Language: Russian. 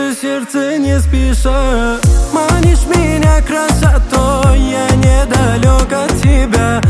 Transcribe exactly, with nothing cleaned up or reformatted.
же сердце не спеша. Манишь меня красотой, я недалек от тебя.